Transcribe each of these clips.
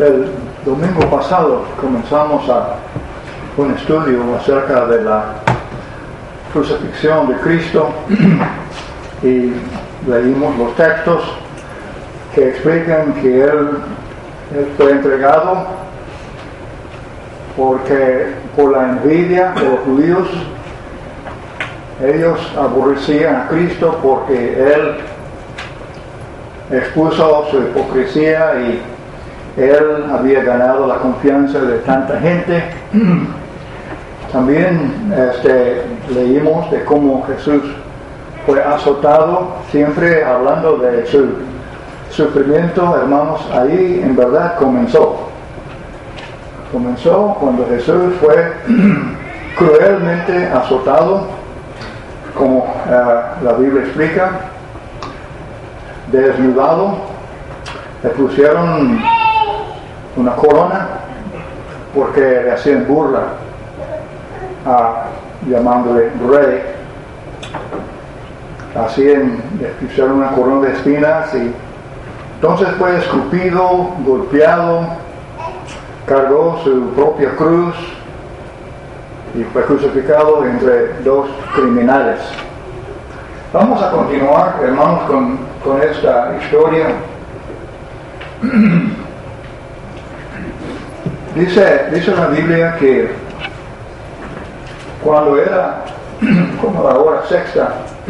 El domingo pasado comenzamos un estudio acerca de la crucifixión de Cristo y leímos los textos que explican que Él fue entregado porque por la envidia de los judíos ellos aborrecían a Cristo porque Él expuso su hipocresía y Él había ganado la confianza de tanta gente. También leímos de cómo Jesús fue azotado, siempre hablando de su sufrimiento, hermanos. Ahí en verdad comenzó cuando Jesús fue cruelmente azotado, como la Biblia explica, desnudado, le pusieron una corona porque le hacían burla, llamándole rey. Le pusieron una corona de espinas y entonces fue escupido, golpeado, cargó su propia cruz y fue crucificado entre dos criminales. Vamos a continuar, hermanos, con esta historia. Dice la Biblia que cuando era como la hora sexta,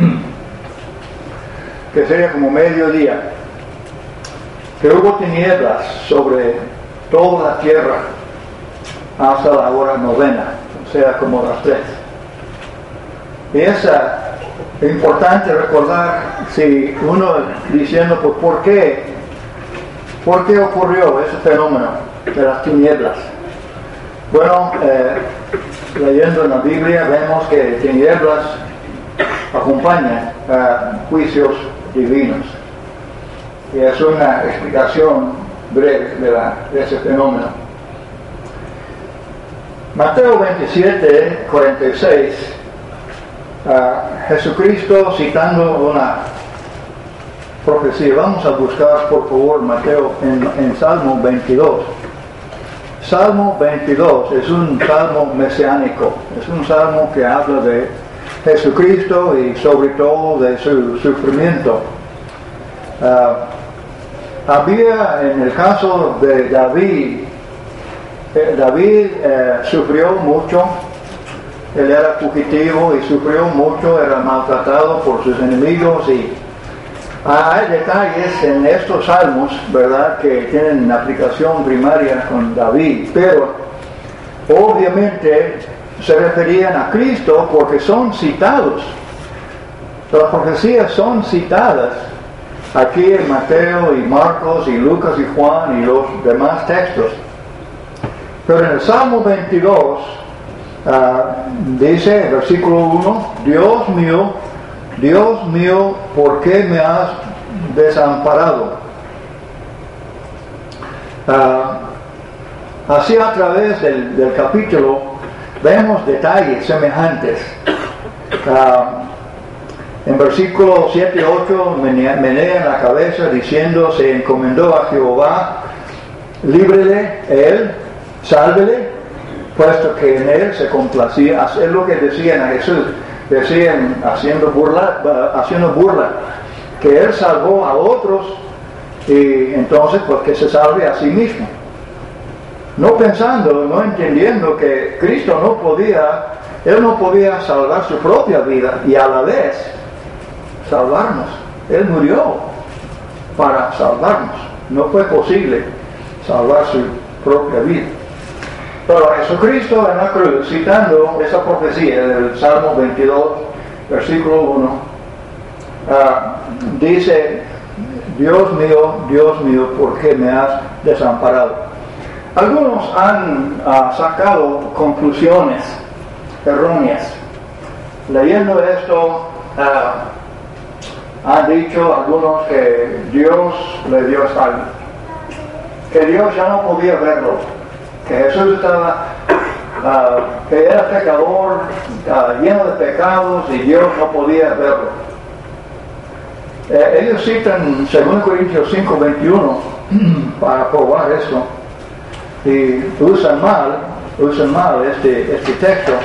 que sería como mediodía, que hubo tinieblas sobre toda la tierra hasta la hora novena, o sea, como las 3. Y es importante recordar, si uno diciendo, pues, ¿por qué ocurrió ese fenómeno de las tinieblas? Bueno, leyendo en la Biblia vemos que tinieblas acompañan juicios divinos. Y es una explicación breve de ese fenómeno. Mateo 27, 46, Jesucristo citando una profecía. Vamos a buscar, por favor, Mateo en Salmo 22. Salmo 22 es un salmo mesiánico, es un salmo que habla de Jesucristo y sobre todo de su sufrimiento. Había en el caso de David, sufrió mucho, él era fugitivo y sufrió mucho, era maltratado por sus enemigos y hay detalles en estos salmos, ¿verdad?, que tienen aplicación primaria con David, pero obviamente se referían a Cristo porque son citados. Las profecías son citadas aquí en Mateo y Marcos y Lucas y Juan y los demás textos. Pero en el Salmo 22 dice, versículo 1, Dios mío, ¿por qué me has desamparado? Así a través del capítulo vemos detalles semejantes. En versículos 7 y 8 menean la cabeza diciendo, se encomendó a Jehová, líbrele él, sálvele, puesto que en él se complacía. Es lo que decían a Jesús. Decían, haciendo burla, que Él salvó a otros y entonces pues que se salve a sí mismo. No pensando, no entendiendo que Cristo Él no podía salvar su propia vida y a la vez salvarnos. Él murió para salvarnos. No fue posible salvar su propia vida. Pero Jesucristo en la cruz, citando esa profecía del Salmo 22, versículo 1, dice, Dios mío, ¿por qué me has desamparado? Algunos han sacado conclusiones erróneas. Leyendo esto, han dicho algunos que Dios le dio espalda, que Dios ya no podía verlo, que Jesús que era pecador, lleno de pecados y Dios no podía verlo. Ellos citan 2 Corintios 5:21 para probar esto. y usan mal este texto.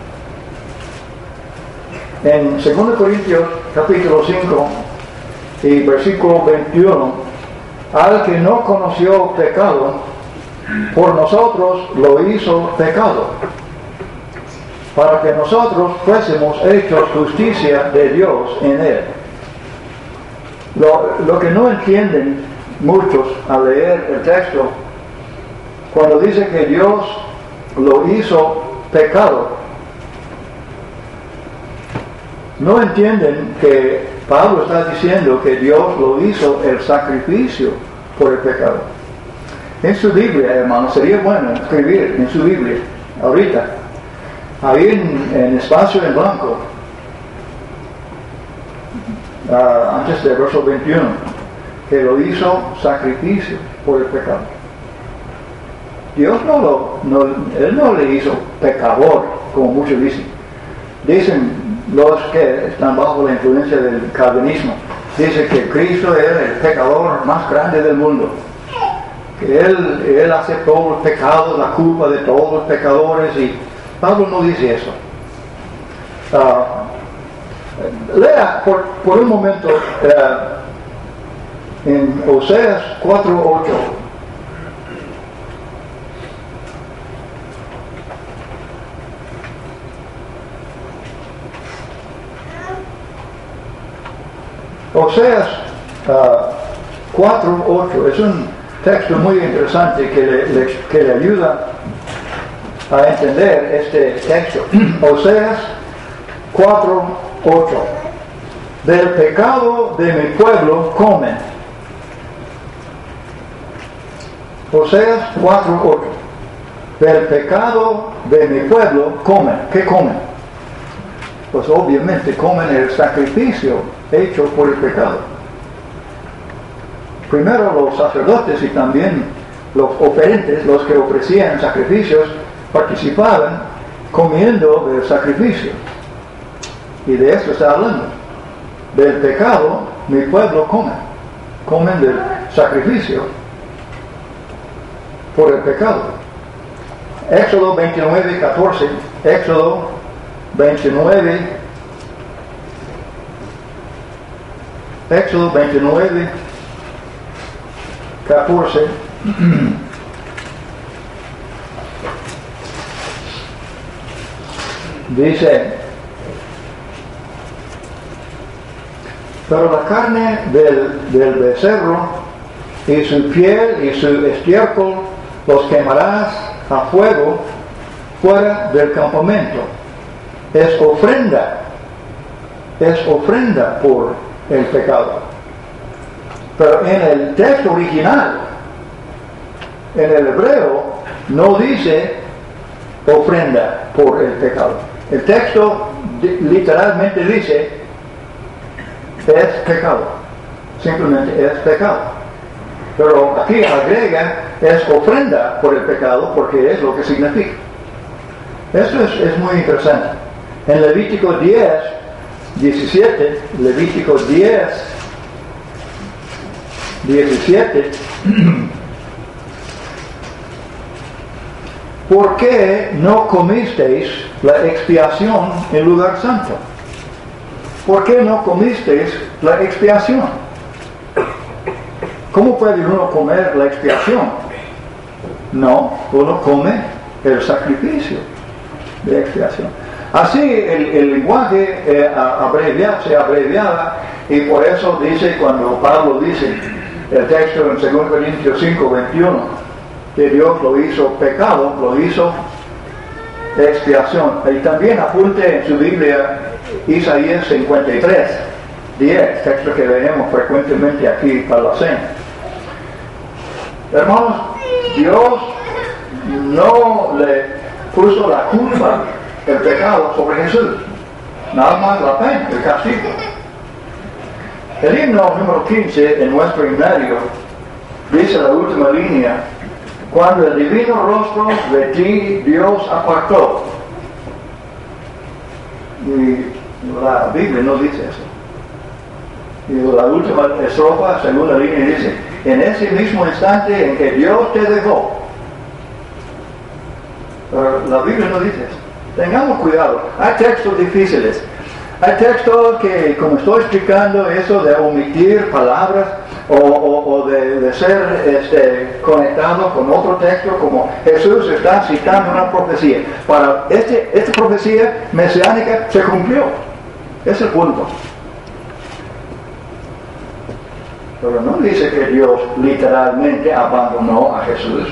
En 2 Corintios capítulo 5 y versículo 21, al que no conoció pecado, por nosotros lo hizo pecado, para que nosotros fuésemos hechos justicia de Dios en él. Lo que no entienden muchos al leer el texto, cuando dice que Dios lo hizo pecado, no entienden que Pablo está diciendo que Dios lo hizo el sacrificio por el pecado. En su Biblia, hermano, sería bueno escribir en su Biblia, ahorita, ahí en espacio en blanco, antes del verso 21, que lo hizo sacrificio por el pecado. Dios Él no le hizo pecador, como muchos dicen. Dicen los que están bajo la influencia del calvinismo, dice que Cristo era el pecador más grande del mundo, que Él aceptó los pecados, la culpa de todos los pecadores, y Pablo no dice eso. Lea por un momento en Oseas 4:8. Oseas 4:8 es un texto muy interesante que le ayuda a entender este texto. Oseas 4:8. Del pecado de mi pueblo comen. Oseas 4:8. Del pecado de mi pueblo comen. ¿Qué comen? Pues obviamente comen el sacrificio hecho por el pecado. Primero los sacerdotes y también los oferentes, los que ofrecían sacrificios, participaban comiendo del sacrificio. Y de eso está hablando. Del pecado mi pueblo come. Comen del sacrificio por el pecado. Éxodo 29:14. Éxodo 29. Éxodo 29:14. Dice: pero la carne del becerro y su piel y su estiércol los quemarás a fuego fuera del campamento. Es ofrenda por el pecado. Pero en el texto original, en el hebreo, no dice ofrenda por el pecado. El texto literalmente dice es pecado. Simplemente es pecado. Pero aquí agrega es ofrenda por el pecado porque es lo que significa. Eso es muy interesante. En Levítico 10:17, Levítico 10:17, ¿por qué no comisteis la expiación en lugar santo? ¿Por qué no comisteis la expiación? ¿Cómo puede uno comer la expiación? No, uno come el sacrificio de expiación. Así el lenguaje se abreviaba, y por eso dice, cuando Pablo dice el texto en 2 Corintios 5:21, que Dios lo hizo pecado, lo hizo expiación. Y también apunte en su Biblia Isaías 53:10, texto que leemos frecuentemente aquí para la cena. Hermanos, Dios no le puso la culpa, el pecado, sobre Jesús. Nada más la pena, el castigo. El himno número 15 en nuestro himnario dice la última línea: cuando el divino rostro de ti Dios apartó. Y la Biblia no dice eso. Y la última estrofa, segunda línea, dice: en ese mismo instante en que Dios te dejó, Pero la Biblia no dice eso. Tengamos cuidado. Hay textos difíciles. Hay textos que, como estoy explicando, eso de omitir palabras o de ser conectado con otro texto, como Jesús está citando una profecía. Para esta profecía mesiánica se cumplió. Ese es el punto. Pero no dice que Dios literalmente abandonó a Jesús.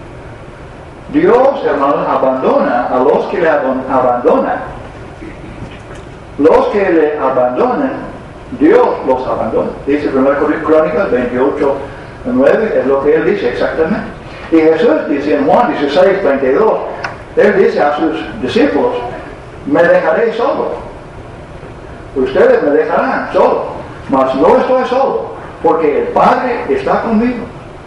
Dios, hermanos, abandona a los que le abandonan. Los que le abandonan, Dios los abandona. Dice 1 Crónicas 28:9, es lo que él dice exactamente. Y Jesús dice en Juan 16:22, él dice a sus discípulos, me dejaré solo. Ustedes me dejarán solo, mas no estoy solo, porque el Padre está conmigo.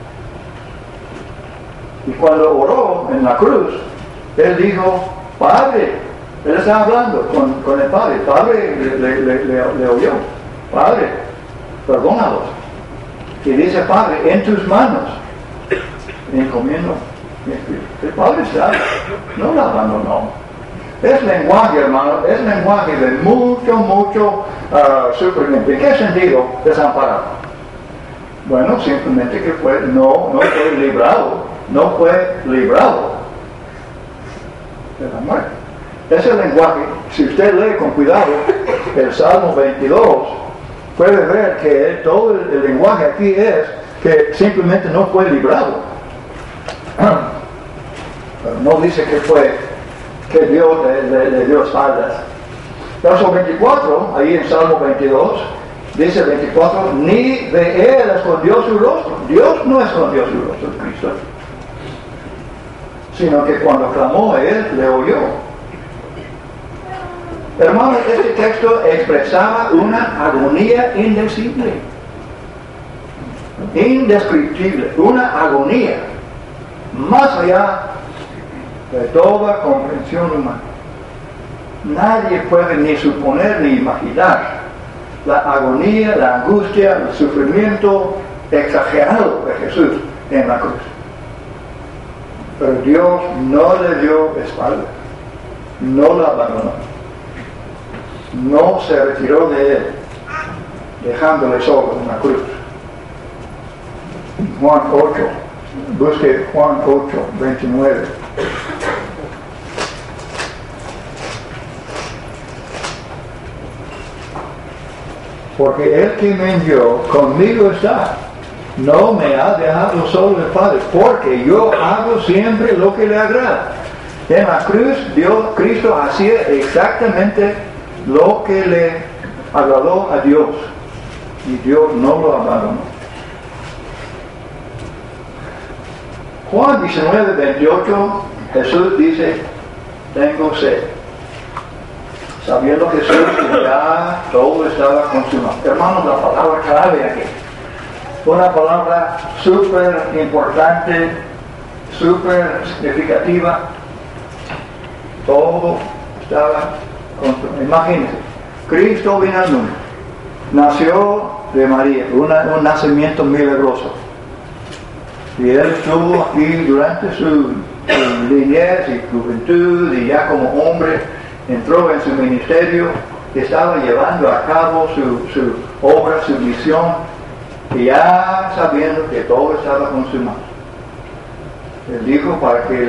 Y cuando oró en la cruz, él dijo, Padre, él estaba hablando con el Padre. El Padre le oyó. Padre, perdónalos. Y dice, Padre, en tus manos encomiendo mi espíritu. El Padre está, no lo abandonó. Es lenguaje, hermano, es lenguaje de mucho sufrimiento. ¿En qué sentido desamparado? Bueno, simplemente que no fue librado. No fue librado de la muerte. Ese lenguaje, si usted lee con cuidado el Salmo 22, puede ver que todo el lenguaje aquí es que simplemente no fue librado. Pero no dice que Dios le dio espaldas. Verso 24, ahí en Salmo 22, dice 24, ni de él escondió su rostro. Dios no escondió su rostro de Cristo, sino que cuando clamó él, le oyó. Hermanos, este texto expresaba una agonía indecible, indescriptible, una agonía más allá de toda comprensión humana. Nadie puede ni suponer ni imaginar la agonía, la angustia, el sufrimiento exagerado de Jesús en la cruz. Pero Dios no le dio espalda, no la abandonó, no se retiró de él, dejándole solo en la cruz. Juan 8, busque Juan 8:29. Porque el que me envió conmigo está. No me ha dejado solo el Padre, porque yo hago siempre lo que le agrada. En la cruz, Cristo hacía exactamente lo que le agradó a Dios, y Dios no lo abandonó. Juan 19:28, Jesús dice, tengo sed. Sabiendo Jesús que ya todo estaba consumado. Hermanos, la palabra clave aquí. Una palabra súper importante, súper significativa. Todo estaba consumado. Imagínense, Cristo vino al mundo, nació de María, un nacimiento milagroso. Y él estuvo aquí durante su niñez y juventud, y ya como hombre entró en su ministerio, estaba llevando a cabo su obra, su misión, y ya sabiendo que todo estaba consumado. Él dijo para que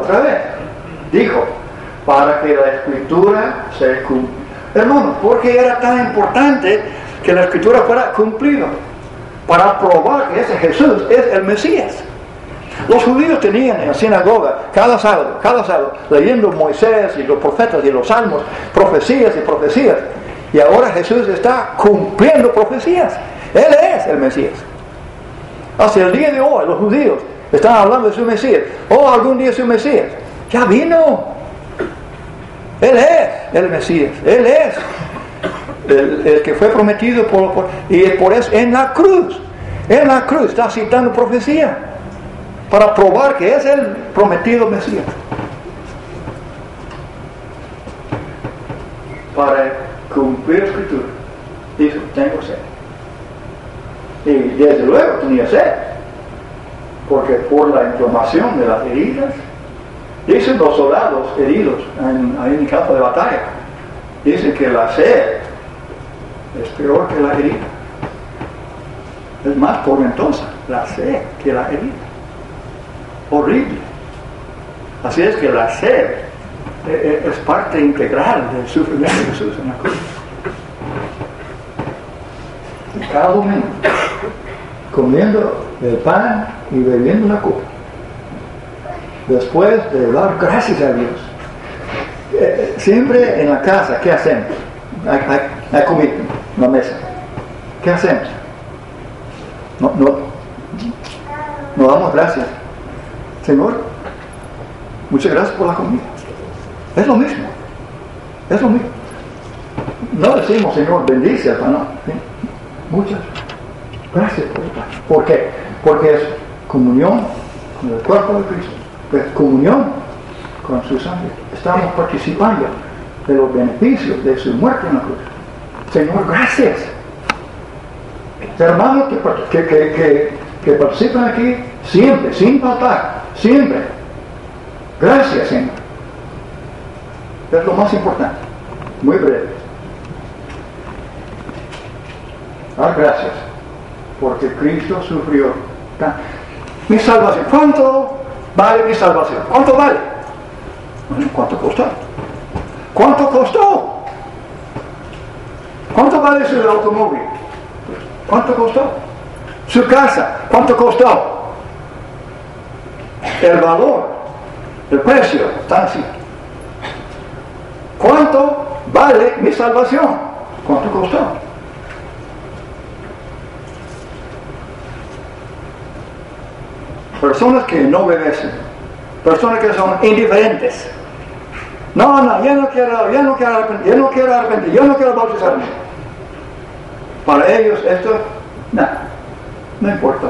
la escritura se cumpla. Hermano, ¿por qué era tan importante que la escritura fuera cumplida? Para probar que ese Jesús es el Mesías. Los judíos tenían en la sinagoga cada sábado, leyendo Moisés y los profetas y los salmos, profecías y profecías. Y ahora Jesús está cumpliendo profecías. Él es el Mesías. Hasta el día de hoy los judíos están hablando de su Mesías. Algún día su Mesías. Ya vino. Él es el Mesías. Él es el que fue prometido y por eso en la cruz está citando profecía para probar que es el prometido Mesías. Para cumplir la escritura, dijo, tengo sed. Y desde luego tenía sed, porque por la inflamación de las heridas Dicen los soldados heridos ahí en el campo de batalla, dicen que la sed es peor que la herida. Es más tormentosa la sed que la herida. Horrible. Así es que la sed es parte integral del sufrimiento de Jesús en la cruz. Y cada domingo, comiendo el pan y bebiendo la copa, después de dar gracias a Dios, siempre en la casa, ¿qué hacemos? Hay comida en la mesa. ¿Qué hacemos? No damos gracias. Señor, muchas gracias por la comida. Es lo mismo. Es lo mismo. No decimos, Señor, bendice el pan. No. Muchas gracias por el pan. ¿Por qué? Porque es comunión con el cuerpo de Cristo. Es comunión con su sangre. Estamos participando de los beneficios de su muerte en la cruz. Señor, gracias. Hermanos que participan aquí siempre, sin faltar, siempre. Gracias, Señor. Es lo más importante. Muy breve. Dar gracias. Porque Cristo sufrió. Mi salvación. ¿Cuánto vale mi salvación? ¿Cuánto vale? Bueno, ¿cuánto costó? ¿Cuánto costó? ¿Cuánto vale su automóvil? ¿Cuánto costó? Su casa, ¿cuánto costó? El valor, el precio, está así. ¿Cuánto vale mi salvación? ¿Cuánto costó? Personas que no obedecen, personas que son indiferentes. No, yo no quiero arrepentir, yo no quiero bautizarme. Para ellos esto, no importa.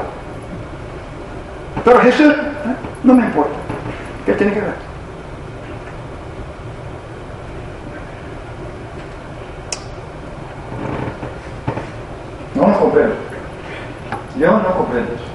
Pero Jesús, no me importa. ¿Qué tiene que ver? No comprendo. Yo no comprendo eso.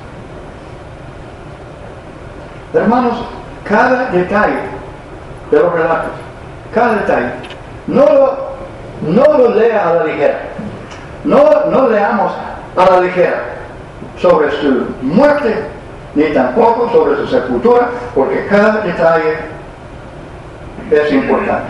Hermanos, cada detalle de los relatos, cada detalle, no lo lea a la ligera. No leamos a la ligera sobre su muerte, ni tampoco sobre su sepultura, porque cada detalle es importante.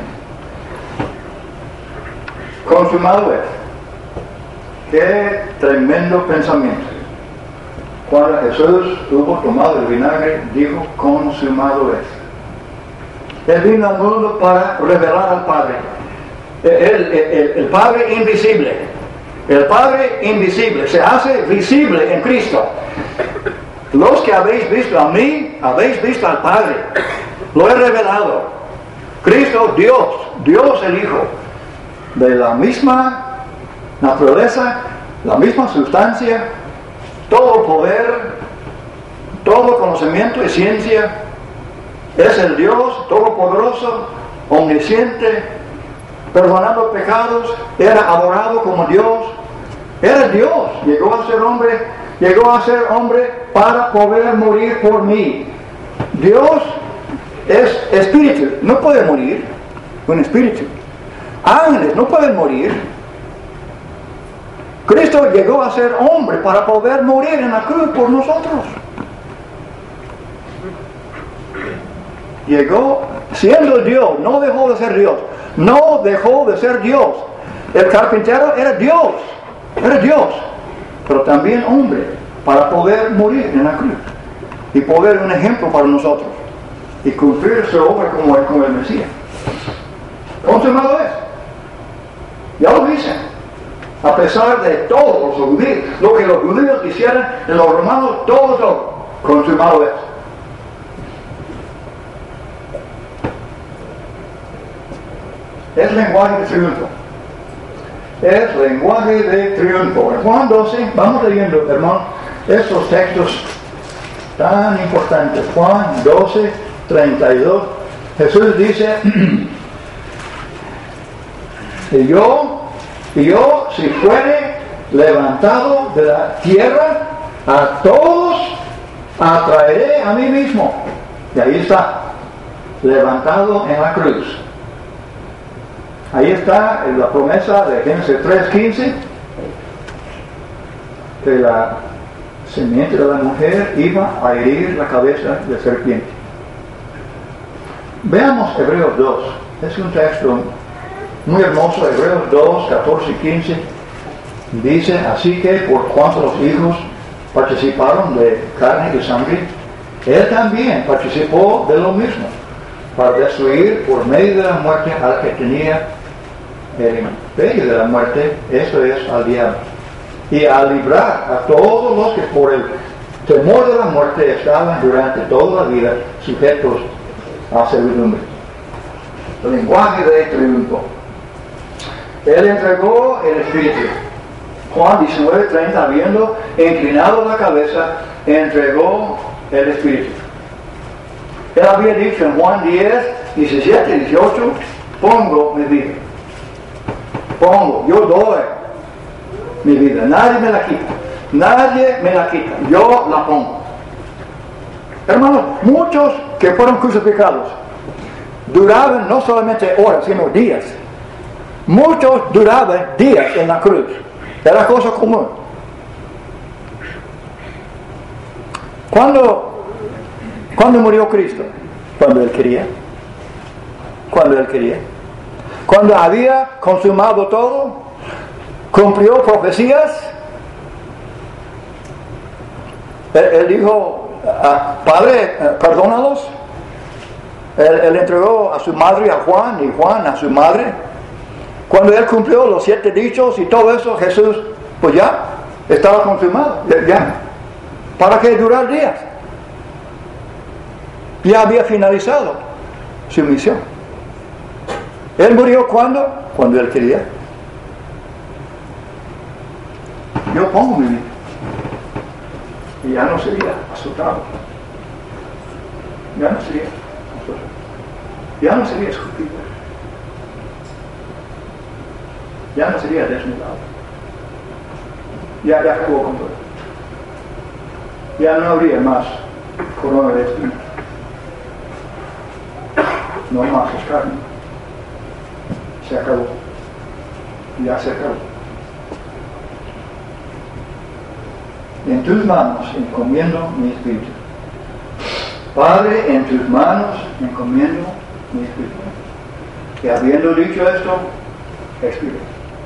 Consumado es. Qué tremendo pensamiento. Cuando Jesús hubo tomado el vinagre, dijo, consumado es. Él vino al mundo para revelar al Padre. El Padre invisible. El Padre invisible se hace visible en Cristo. Los que habéis visto a mí, habéis visto al Padre. Lo he revelado. Cristo, Dios el Hijo, de la misma naturaleza, la misma sustancia, todo poder, todo conocimiento y ciencia. Es el Dios todopoderoso, omnisciente, perdonando pecados, era adorado como Dios, era Dios, llegó a ser hombre para poder morir por mí. Dios es espíritu, no puede morir, un espíritu. Ángeles no pueden morir. Cristo llegó a ser hombre para poder morir en la cruz por nosotros. Llegó siendo Dios, no dejó de ser Dios. No dejó de ser Dios. El carpintero era Dios, pero también hombre, para poder morir en la cruz y poder un ejemplo para nosotros y cumplir su obra como el Mesías. Consumado es. Ya lo dicen. A pesar de todos los judíos, lo que los judíos hicieron, los romanos, todo consumado es. Es lenguaje de triunfo. Es lenguaje de triunfo. En Juan 12, vamos leyendo, hermano, estos textos tan importantes. Juan 12, 32. Jesús dice, y yo, si fuere levantado de la tierra, a todos atraeré a mí mismo. Y ahí está levantado en la cruz. Ahí está la promesa de Génesis 3:15, que la simiente de la mujer iba a herir la cabeza de serpiente. Veamos Hebreos 2. Es un texto muy hermoso. Hebreos 2, 14 y 15 dice: así que por cuanto los hijos participaron de carne y sangre, él también participó de lo mismo, para destruir por medio de la muerte al que tenía el imperio de la muerte, esto es, al diablo, y a librar a todos los que por el temor de la muerte estaban durante toda la vida sujetos a servidumbre. El lenguaje de triunfo. Él entregó el Espíritu. Juan 19:30, habiendo inclinado la cabeza, entregó el Espíritu. Él había dicho en Juan 10:17-18, pongo mi vida. Yo doy mi vida. Nadie me la quita. Nadie me la quita. Yo la pongo. Hermanos, muchos que fueron crucificados duraban no solamente horas, sino días. Muchos duraban días en la cruz. Era cosa común. ¿Cuándo murió Cristo? Cuando Él quería. Cuando había consumado todo, cumplió profecías. Él dijo: Padre, perdónalos. Él entregó a su madre a Juan, y Juan a su madre. Cuando Él cumplió los 7 dichos y todo eso, Jesús, pues ya, estaba consumado. Ya. ¿Para qué durar días? Ya había finalizado su misión. Él murió cuando Él quería. Yo pongo mi vida. Y ya no sería azotado. Ya no sería escupido. Ya no sería desnudado. Ya acabó con todo. Ya no habría más corona de espina. No más escarnio. Se acabó. Ya se acabó. En tus manos encomiendo mi espíritu. Padre, en tus manos encomiendo mi espíritu. Y habiendo dicho esto, expiró.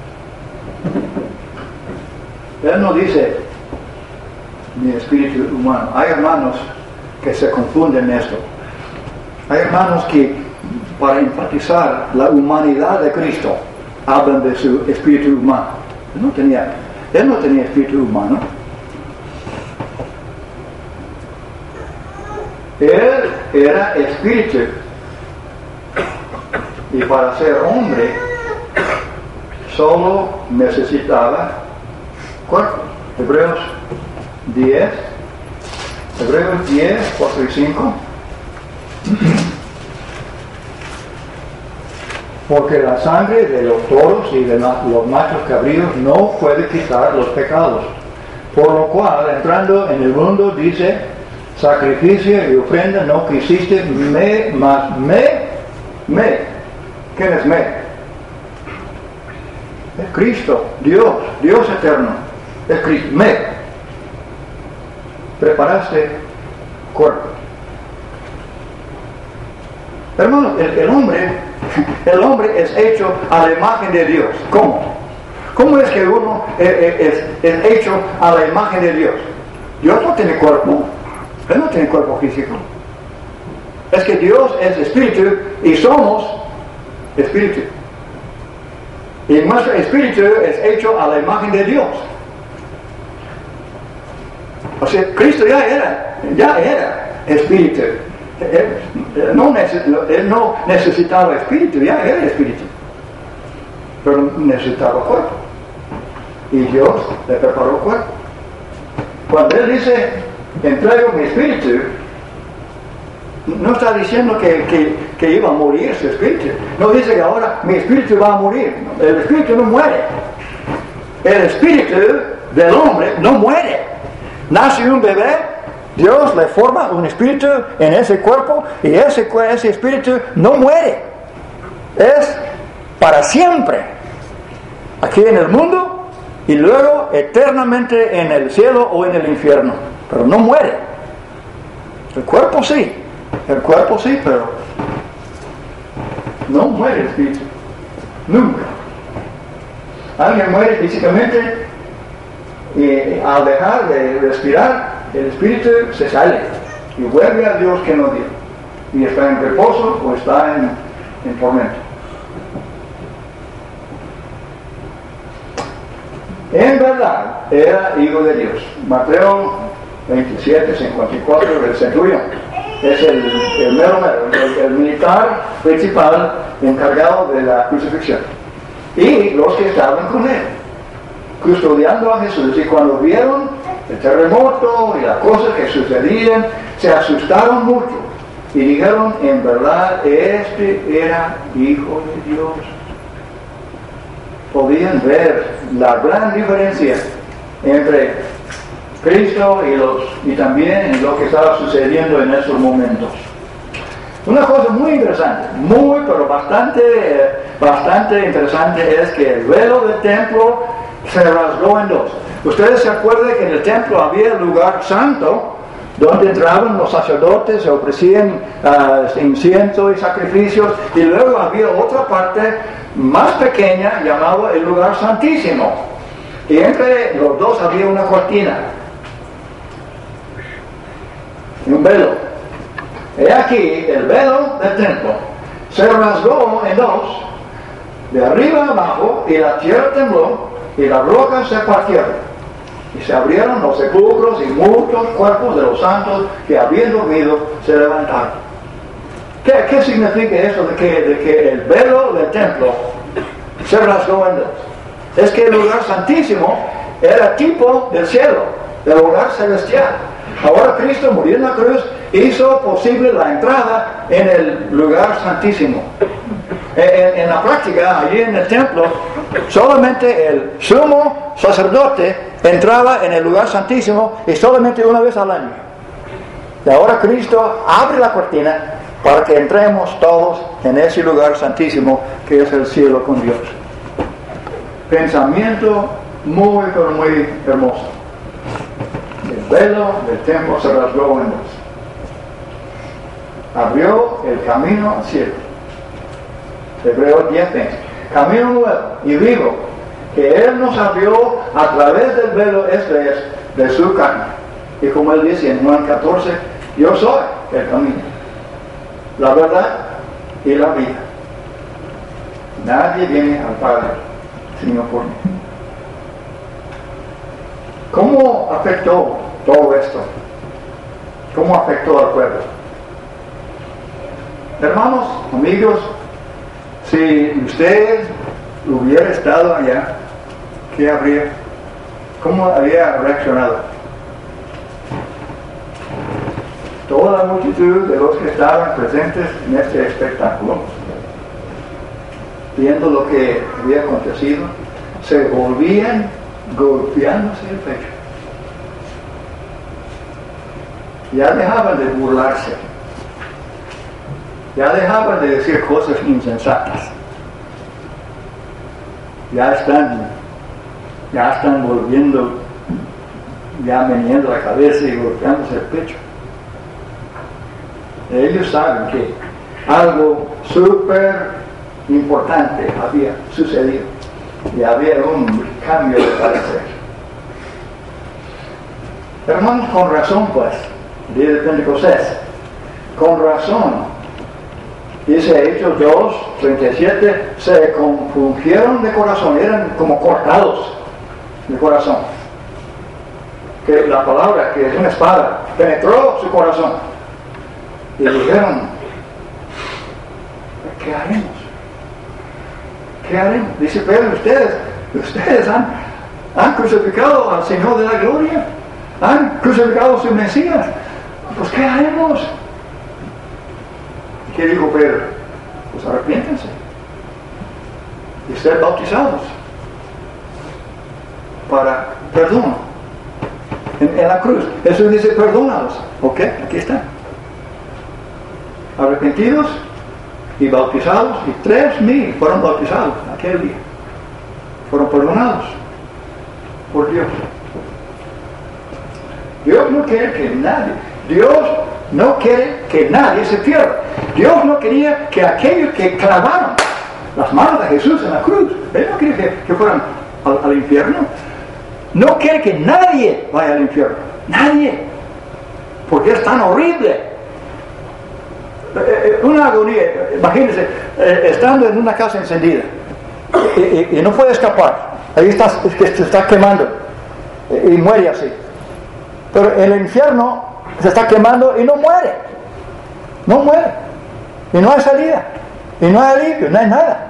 Él no dice mi espíritu humano. Hay hermanos que se confunden en esto. Hay hermanos que, para enfatizar la humanidad de Cristo, hablan de su espíritu humano. Él no tenía espíritu humano. Él era espíritu. Y para ser hombre, solo necesitaba cuerpo. Hebreos 10, 4 y 5. Porque la sangre de los toros y de los machos cabríos no puede quitar los pecados. Por lo cual, entrando en el mundo, dice: sacrificio y ofrenda no quisiste, mas ¿quién es me? Es Cristo, Dios eterno. Es Cristo, preparaste cuerpo. Hermano, el hombre es hecho a la imagen de Dios. ¿Cómo? ¿Cómo es que uno es hecho a la imagen de Dios? Dios no tiene cuerpo. Él no tiene cuerpo físico. Es que Dios es espíritu y somos espíritu. Y nuestro espíritu es hecho a la imagen de Dios. O sea, Cristo ya era espíritu. Él no necesitaba espíritu, ya era espíritu. Pero necesitaba cuerpo. Y Dios le preparó cuerpo. Cuando Él dice: entrego mi espíritu, no está diciendo que iba a morir su espíritu. No dice que ahora mi espíritu va a morir. El espíritu no muere. El espíritu del hombre no muere. Nace un bebé, Dios le forma un espíritu en ese cuerpo y ese espíritu no muere. Es para siempre. Aquí en el mundo y luego eternamente en el cielo o en el infierno. Pero no muere. El cuerpo sí, pero no muere el espíritu. Nunca. Alguien muere físicamente y al dejar de respirar, el espíritu se sale y vuelve a Dios que nos dio. Y está en reposo o está en tormento. En verdad, era hijo de Dios. Mateo 27, 54 del centurión. Es el el militar principal encargado de la crucifixión. Y los que estaban con él, custodiando a Jesús. Y cuando vieron el terremoto y las cosas que sucedían, se asustaron mucho. Y dijeron, en verdad, este era hijo de Dios. Podían ver la gran diferencia entre Cristo y también lo que estaba sucediendo en esos momentos. Una cosa muy interesante, pero bastante interesante es que el velo del templo se rasgó en dos. Ustedes se acuerdan que en el templo había el lugar santo donde entraban los sacerdotes, se ofrecían incienso y sacrificios, y luego había otra parte más pequeña llamada el lugar santísimo, y entre los dos había una cortina, un velo. He aquí el velo del templo se rasgó en dos, de arriba a abajo, y la tierra tembló y las rocas se partieron y se abrieron los sepulcros y muchos cuerpos de los santos que habían dormido se levantaron. ¿Qué significa eso de que el velo del templo se rasgó en dos? Es que el lugar santísimo era tipo del cielo, del lugar celestial. Ahora Cristo murió en la cruz, hizo posible la entrada en el lugar santísimo. En la práctica, allí en el templo, solamente el sumo sacerdote entraba en el lugar santísimo y solamente una vez al año. Y ahora Cristo abre la cortina para que entremos todos en ese lugar santísimo que es el cielo con Dios. Pensamiento muy hermoso. El velo del templo se rasgó en dos. Abrió el camino al cielo. Hebreos 10:20. Camino nuevo y vivo que Él nos abrió a través del velo de su carne. Y como Él dice en Juan 14, yo soy el camino, la verdad y la vida. Nadie viene al Padre sino por mí. ¿Cómo afectó todo esto? ¿Cómo afectó al pueblo? Hermanos, amigos, si usted hubiera estado allá, ¿qué habría? ¿Cómo habría reaccionado? Toda la multitud de los que estaban presentes en este espectáculo, viendo lo que había acontecido, se volvían golpeándose el pecho. Ya dejaban de burlarse. Ya dejaban de decir cosas insensatas. Ya están volviendo, ya meneando la cabeza y golpeándose el pecho. Ellos saben que algo súper importante había sucedido y había un cambio de parecer. Hermanos, con razón pues, el día de Pentecostés, con razón, dice Hechos 2:37, se compungieron de corazón, eran como cortados de corazón. Que la palabra, que es una espada, penetró su corazón. Y dijeron, ¿qué haremos? ¿Qué haremos? Dice Pedro, ustedes han crucificado al Señor de la gloria, han crucificado a su Mesías, pues ¿qué haremos? ¿Qué dijo Pedro? Pues arrepiéntense y ser bautizados para perdón en la cruz. Jesús dice, perdónalos. Ok, aquí está. Arrepentidos y bautizados, y 3,000 fueron bautizados aquel día. Fueron perdonados por Dios. Dios no quiere que nadie se pierda. Dios no quería que aquellos que clavaron las manos de Jesús en la cruz, Él no quería que fueran al infierno. No quiere que nadie vaya al infierno. Nadie. Porque es tan horrible. Una agonía. Imagínense, estando en una casa encendida y no puede escapar. Ahí se está quemando y muere así. Pero el infierno se está quemando y no muere. No muere. Y no hay salida. Y no hay alivio, no hay nada.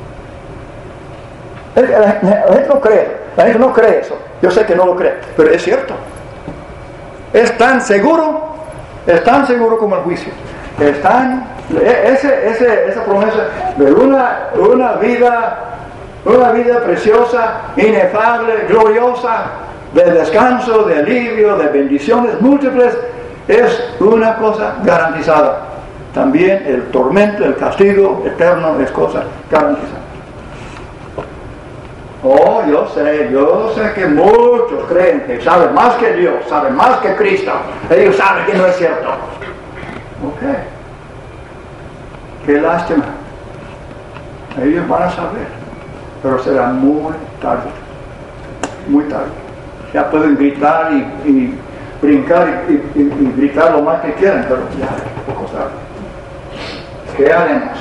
La gente no cree. La gente no cree eso. Yo sé que no lo cree, pero es cierto. Es tan seguro como el juicio. Esa promesa de una vida preciosa, inefable, gloriosa, de descanso, de alivio, de bendiciones múltiples, es una cosa garantizada. También el tormento, el castigo eterno es cosa garantizada. Oh, yo sé que muchos creen que saben más que Dios, saben más que Cristo. Ellos saben que no es cierto. Ok. Qué lástima. Ellos van a saber, pero será muy tarde. Muy tarde. Ya pueden gritar y brincar y gritar lo más que quieran, pero ya es poco tarde. ¿Qué haremos?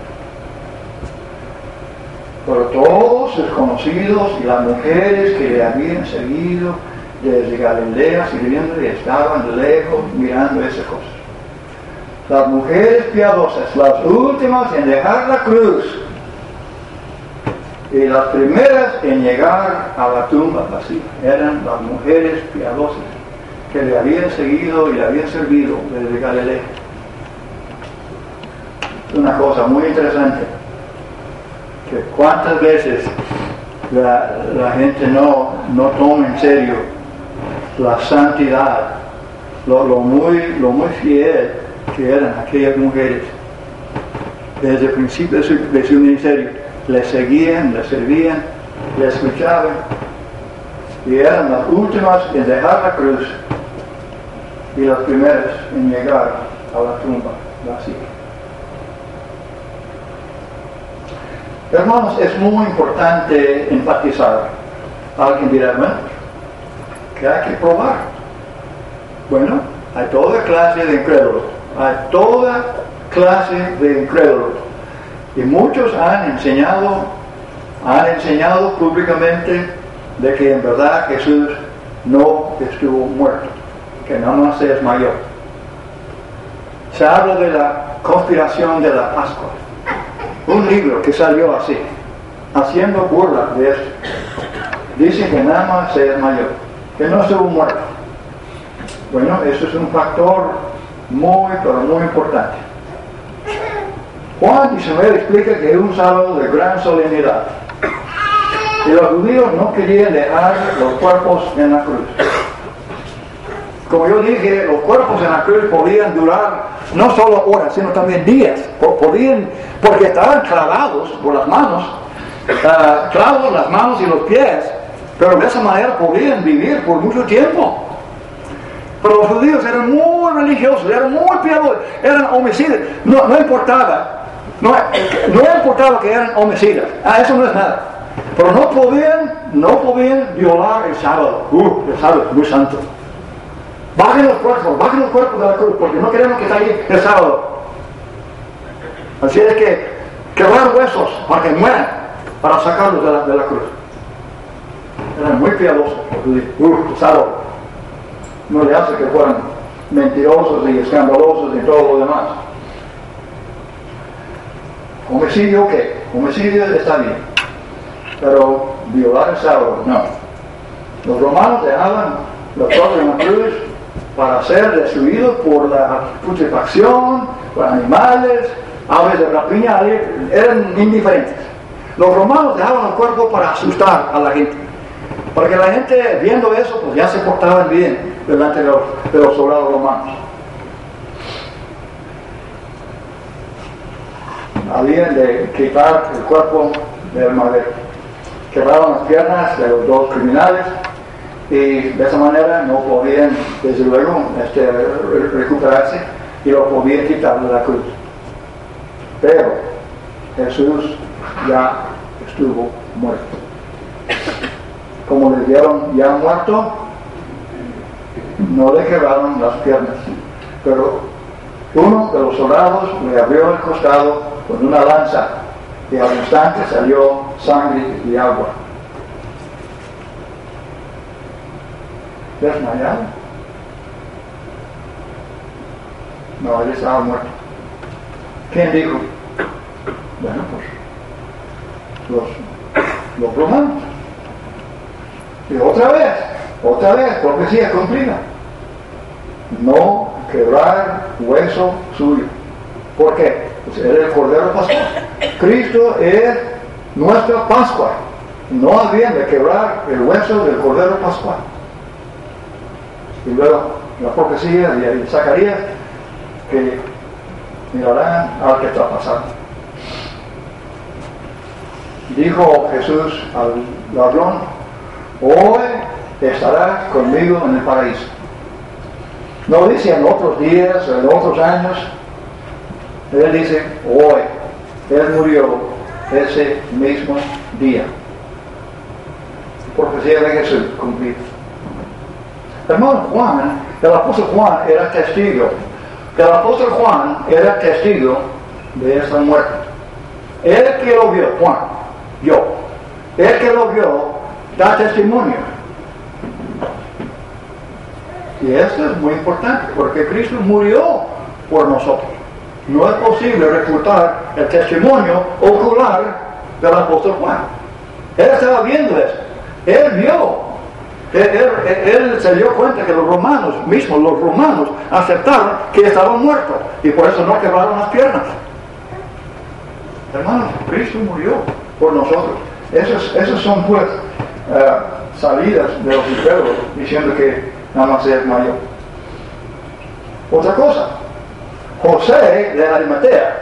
Pero todos sus conocidos y las mujeres que le habían seguido desde Galilea sirviéndole estaban lejos mirando esas cosas. Las mujeres piadosas, las últimas en dejar la cruz y las primeras en llegar a la tumba vacía, eran las mujeres piadosas que le habían seguido y le habían servido desde Galilea. Es una cosa muy interesante, que cuántas veces la gente no toma en serio la santidad, lo muy fiel que eran aquellas mujeres. Desde el principio de su ministerio le seguían, le servían, le escuchaban, y eran las últimas en dejar la cruz y las primeras en llegar a la tumba vacía. Hermanos, es muy importante enfatizar. Alguien dirá, bueno, ¿qué hay que probar? Bueno, hay toda clase de incrédulos. Hay toda clase de incrédulos. Y muchos han enseñado públicamente de que en verdad Jesús no estuvo muerto, que nada más se desmayó. Se habla de la conspiración de la Pascua. Un libro que salió así, haciendo burla de esto. Dice que nada más se desmayó, que no estuvo muerto. Bueno, eso es un factor muy, pero muy importante. Juan 19 explica que es un sábado de gran solemnidad. Y los judíos no querían dejar los cuerpos en la cruz. Como yo dije, los cuerpos en la cruz podían durar no solo horas, sino también días. Porque estaban clavados por las manos, clavos las manos y los pies, pero de esa manera podían vivir por mucho tiempo. Pero los judíos eran muy religiosos, eran muy piadosos, eran homicidas. No importaba que eran homicidas. Eso no es nada. Pero no podían violar el sábado. El sábado es muy santo. Bajen los cuerpos de la cruz, porque no queremos que esté ahí el sábado. Así es que quebrar huesos para que mueran, para sacarlos de la cruz. Eran muy piadosos el sábado. No le hace que fueran mentirosos y escandalosos y todo lo demás. Homicidio, ¿qué? Homicidio está bien, pero violar el sábado, no. Los romanos dejaban los cuerpos en la cruz para ser destruidos por la putrefacción, por animales, aves de rapiña, eran indiferentes. Los romanos dejaban el cuerpo para asustar a la gente. Porque la gente viendo eso, pues ya se portaban bien delante de los soldados romanos. Habían de quitar el cuerpo del madero. Quebraron las piernas de los dos criminales y de esa manera no podían, desde luego, recuperarse y lo podían quitar de la cruz. Pero Jesús ya estuvo muerto. Como le dieron ya muerto, no le quebraron las piernas, pero uno de los soldados le abrió el costado con una lanza y al instante salió sangre y agua. ¿Desmayado? No, él estaba muerto. ¿Quién dijo? Bueno, pues los romanos. Y otra vez, profecía cumplida. No quebrar hueso suyo. ¿Por qué? Pues él es el Cordero Pascual. Cristo es nuestra Pascua. No había de quebrar el hueso del Cordero Pascual. Y luego la profecía de Zacarías, que mirarán al que está pasando. Dijo Jesús al ladrón: hoy estarás conmigo en el paraíso. No dice en otros días o en otros años. Él dice hoy. Él murió ese mismo día. Profecía de Jesús cumplida. Hermano Juan, el apóstol Juan era testigo. El apóstol Juan era testigo de esa muerte. Él que lo vio, Juan, yo. Él que lo vio, da testimonio. Y esto es muy importante, porque Cristo murió por nosotros. No es posible refutar el testimonio ocular del apóstol Juan. Él estaba viendo eso. Él vio. Él se dio cuenta que los romanos aceptaron que estaba muerto y por eso no quebraron las piernas. Hermanos, Cristo murió por nosotros. Esas son pues salidas de los incrédulos diciendo que nada más es mayor. Otra cosa, José de Arimatea,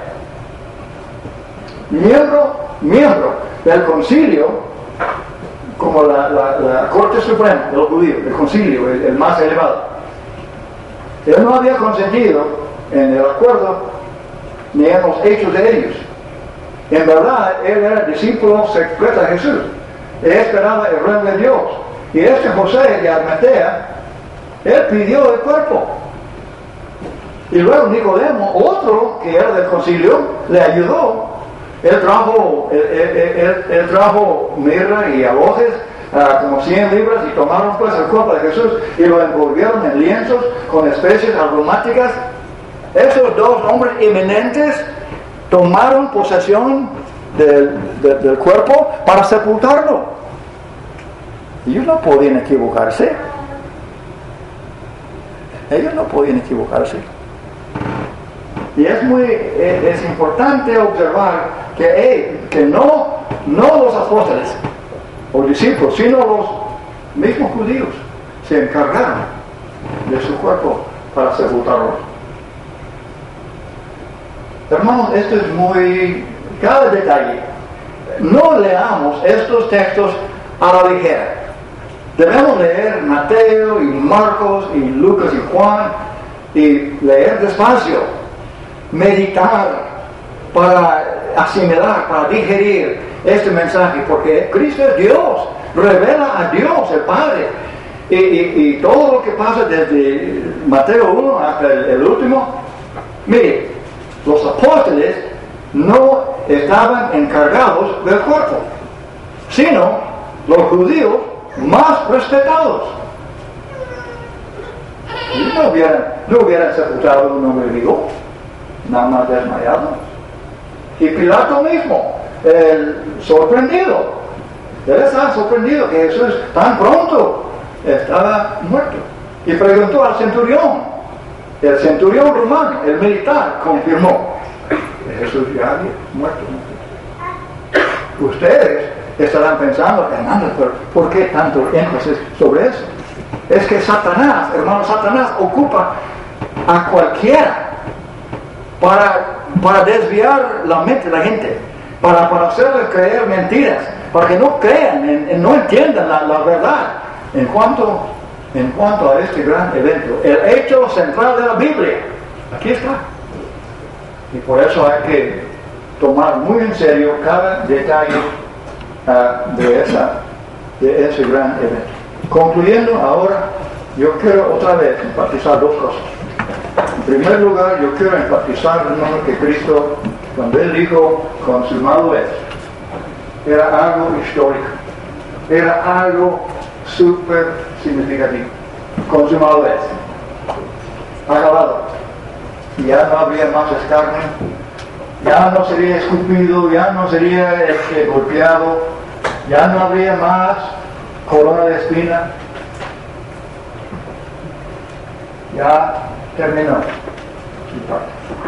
miembro del concilio, como la Corte Suprema de los judíos, el concilio, el más elevado. Él no había consentido en el acuerdo ni en los hechos de ellos. En verdad, él era discípulo secreto de Jesús. Él esperaba el reino de Dios. Y este José de Arimatea, él pidió el cuerpo. Y luego Nicodemo, otro que era del concilio, le ayudó. Él trajo mirra y alojes, como 100 libras, y tomaron pues el cuerpo de Jesús y lo envolvieron en lienzos con especies aromáticas. Esos dos hombres eminentes tomaron posesión del cuerpo para sepultarlo. Ellos no podían equivocarse. Y es importante observar que no los apóstoles o discípulos, sino los mismos judíos se encargaron de su cuerpo para sepultarlo. Hermanos, esto es cada detalle. No leamos estos textos a la ligera. Debemos leer Mateo y Marcos y Lucas y Juan y leer despacio, meditar para asimilar, para digerir este mensaje, porque Cristo es Dios, revela a Dios el Padre, y todo lo que pasa desde Mateo 1 hasta el último. Mire, los apóstoles no estaban encargados del cuerpo, sino los judíos más respetados. No hubieran sepultado a un hombre vivo, nada más desmayado. Y Pilato mismo, sorprendido. Él estaba sorprendido que Jesús tan pronto estaba muerto. Y preguntó al centurión. El centurión romano, el militar, confirmó que Jesús ya había muerto. Ustedes estarán pensando, hermanos, pero ¿por qué tanto énfasis sobre eso? Es que Satanás, hermano, Satanás ocupa a cualquiera para desviar la mente de la gente, para hacerles creer mentiras, para que no crean, no entiendan la verdad en cuanto a este gran evento, el hecho central de la Biblia. Aquí está. Y por eso hay que tomar muy en serio cada detalle de ese gran evento. Concluyendo ahora, yo quiero otra vez enfatizar dos cosas. En primer lugar, yo quiero enfatizar que Cristo, cuando Él dijo consumado es, era algo histórico, era algo súper significativo. Consumado es, acabado. Ya no habría más escarnio, ya no sería escupido, ya no sería golpeado, ya no habría más corona de espina. Ya terminó su parte.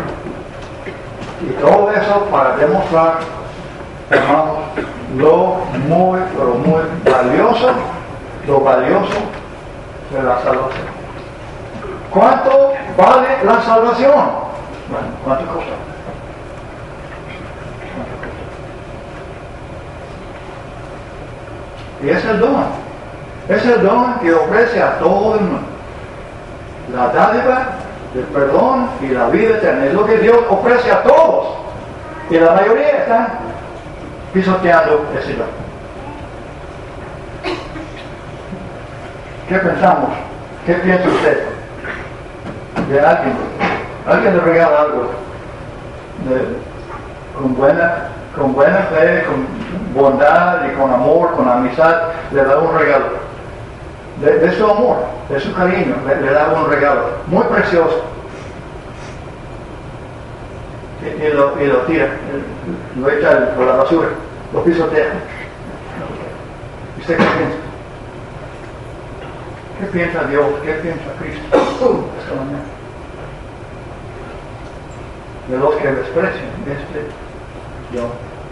Y todo eso para demostrar, hermanos, lo muy valioso de la salvación. ¿Cuánto vale la salvación? Bueno, ¿cuánto cuesta? Y es el don. Es el don que ofrece a todo el mundo. La dádiva, el perdón y la vida eterna. Es lo que Dios ofrece a todos. Y la mayoría están pisoteando ese don. ¿Qué pensamos? ¿Qué piensa usted de alguien? Alguien le regala algo con buena fe, con bondad y con amor, con amistad, le da un regalo. De su amor, de su cariño, le da un regalo muy precioso. Y lo tira, lo echa por la basura, lo pisotea. ¿Usted qué piensa? ¿Qué piensa Dios? ¿Qué piensa Cristo esta mañana? De los que desprecian Dios.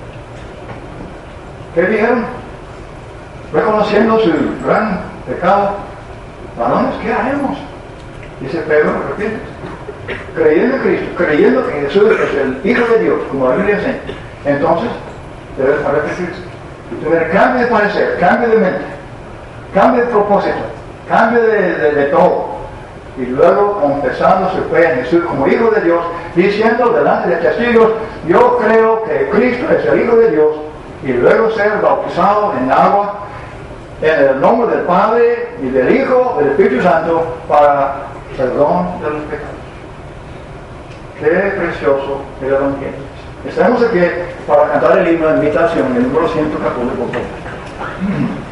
¿Qué dijeron? Reconociendo su gran pecado, varones, ¿qué haremos? Dice Pedro, repite, creyendo en Cristo, creyendo que Jesús es el Hijo de Dios, como la Biblia enseña, entonces debes arrepentirse. Tener cambio de parecer, cambio de mente, cambio de propósito, cambio de todo. Y luego confesando su fe en Jesús como Hijo de Dios, diciendo delante de testigos, yo creo que Cristo es el Hijo de Dios, y luego ser bautizado en agua, en el nombre del Padre y del Hijo y del Espíritu Santo para perdón de los pecados. Qué precioso el Evangelio. Estamos aquí para cantar el himno de invitación, el número 114, por favor.